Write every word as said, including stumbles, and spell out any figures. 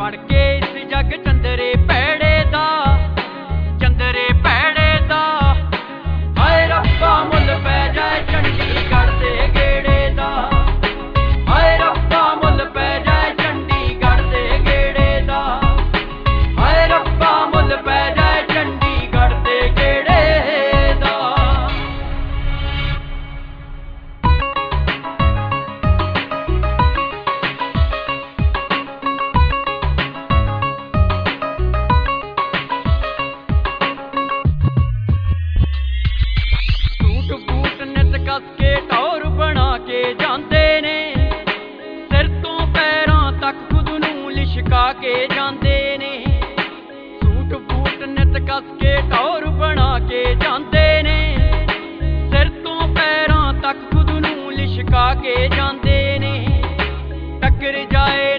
ਫੜ ਕੇ ਇਸ ਜੱਗ ਚੰਦਰੇ ਪੈੜੇ ਦਾ, ਚੰਦਰੇ ਪੈੜੇ ਦਾ। ਹਾਏ ਰੱਬਾ ਮੁੱਲ ਪੈ ਜਾਏ ਚੰਡੀਗੜ੍ਹ ਦੇ ਗੇੜੇ ਦਾ, ਹਾਏ ਰੱਬਾ ਮੁੱਲ ਪੈ ਜਾਏ ਚੰਡੀਗੜ੍ਹ ਦੇ ਗੇੜੇ ਦਾ, ਹਾਏ ਰੱਬਾ ਮੁੱਲ ਪੈ ਜਾਏ ਚੰਡੀਗੜ੍ਹ ਦੇ ਗੇੜੇ ਦਾ। ਕੱਸ ਕੇ ਟੌਰ ਬਣਾ ਕੇ ਜਾਂਦੇ ਨੇ, ਸਿਰ ਤੋਂ ਪੈਰਾਂ ਤੱਕ ਖੁਦ ਨੂੰ ਲਿਸ਼ਕਾ ਕੇ ਜਾਂਦੇ ਨੇ। ਸੂਟ ਬੂਟ ਨਿੱਤ ਕੱਸ ਕੇ ਟੌਰ ਬਣਾ ਕੇ ਜਾਂਦੇ ਨੇ, ਸਿਰ ਤੋਂ ਪੈਰਾਂ ਤੱਕ ਖੁਦ ਨੂੰ ਲਿਸ਼ਕਾ ਕੇ ਜਾਂਦੇ ਨੇ। ਟੱਕਰ ਜਾਏ